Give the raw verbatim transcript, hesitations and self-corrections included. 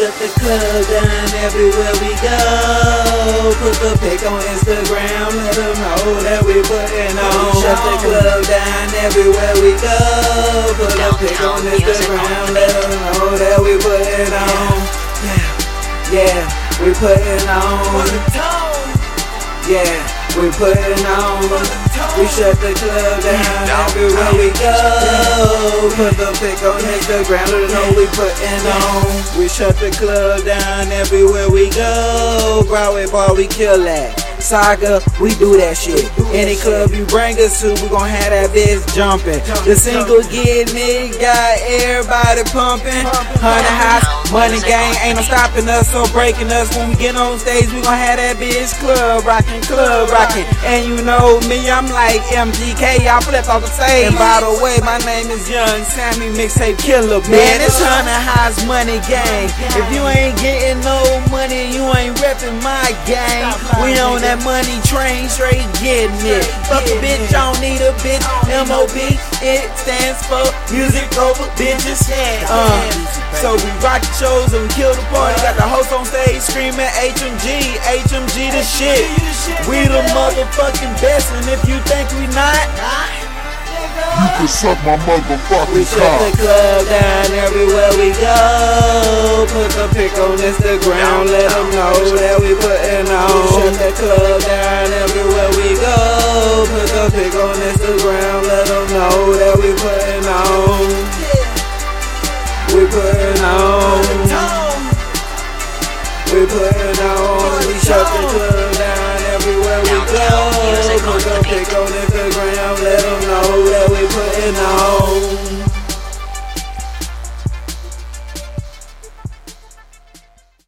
shut the club down everywhere we go. Put the pic on Instagram, let them know that we putting on. We shut the club down everywhere we go. Put the pic on Instagram, let them know that we putting on. Yeah, yeah, we putting on. Yeah, we putting on. We shut the club down everywhere we go. Put the pic on Instagram, let them know we putting on. We shut the club down everywhere we go. Broadway bar, we kill that. Saga, we do that shit. Any club you bring us to, we gon' have that bitch jumping. The single getting it, got everybody pumping. Hundred house, money gang, ain't no stopping us or breaking us. When we get on stage, we gon' have that bitch club rockin', club rockin'. And you know me, I'm like M G K, I flip off the stage. And by the way, my name is Young Sammy, mixtape killer, man. It's Hundred House Money Gang. If you ain't getting no money, you ain't reppin' my gang. We on that money train, straight getting it. Fuck a bitch, I don't need a bitch. M O B, it stands for music over bitches. Uh, so we rock the shows and we kill the party. Got the host on stage screaming H M G, H M G the shit. We the motherfucking best, and if you think we not, you can suck my motherfucking we shut the club down everywhere we go. Put the pic on Instagram, let them know that we putting on. We shut the club down everywhere we go. Put the pic on Instagram, let them know that we putting on. We putting on. We putting on. We shut the club down everywhere we go. Put the pic on Instagram.